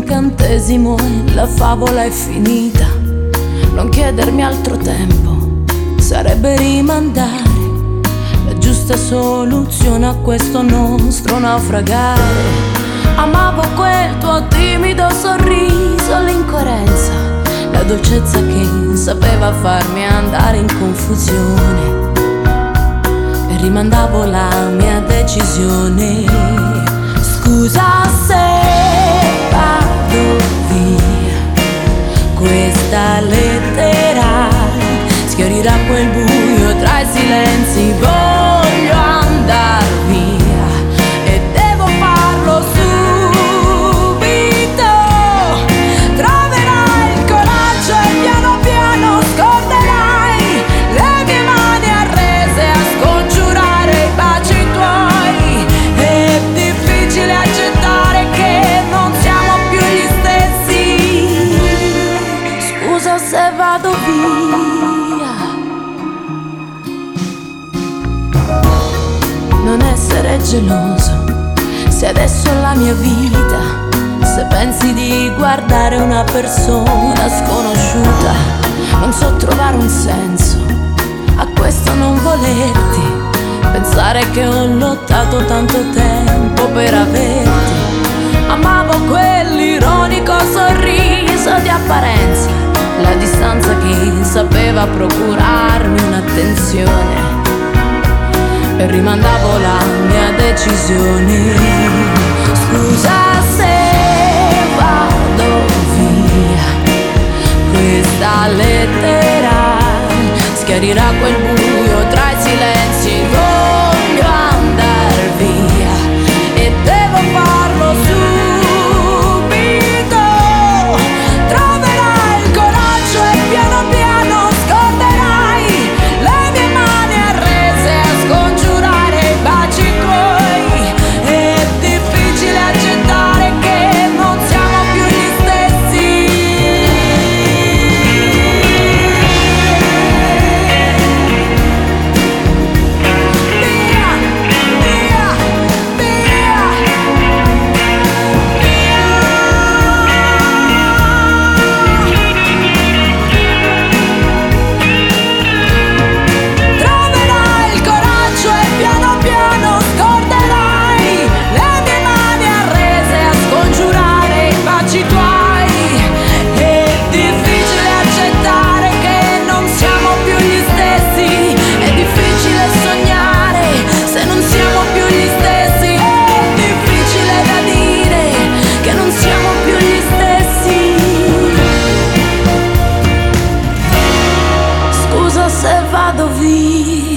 incantesimo e la favola è finita. Non chiedermi altro tempo, sarebbe rimandare la giusta soluzione a questo nostro naufragare. Amavo quel tuo timido sorriso, l'incoerenza, la dolcezza che sapeva farmi andare in confusione, e rimandavo la mia decisione. Scusa se vado via, questa lettera schiorirà quel buio tra i silenzi. Voglio andar via e devo farlo subito. Troverai il coraggio e piano piano scorderai le mie mani arrese a scongiurare i baci tuoi. È difficile accettare che non siamo più gli stessi. Scusa se vado via. Non essere geloso, se adesso è la mia vita. Se pensi di guardare una persona sconosciuta, non so trovare un senso a questo non volerti. Pensare che ho lottato tanto tempo per averti. Amavo quell'ironico sorriso di apparenza, la distanza che sapeva procurarmi un'attenzione, e rimandavo la mia decisione. Scusa se vado via, questa lettera schiarirà quel buio tra i silenzi. Voglio andar via e devo farlo subito. Troverai il coraggio e piano piano scorderai le mie mani arrese a scongiurare i baci tuoi. È difficile accettare che non siamo più gli stessi. Via, via, via, troverai il coraggio e piano piano scorderai le mie mani arrese a scongiurare i baci tuoi. È difficile accettare che non siamo più gli stessi. È difficile sognare se non siamo più gli stessi. È difficile da dire che non siamo più gli stessi. Scusa se vado via.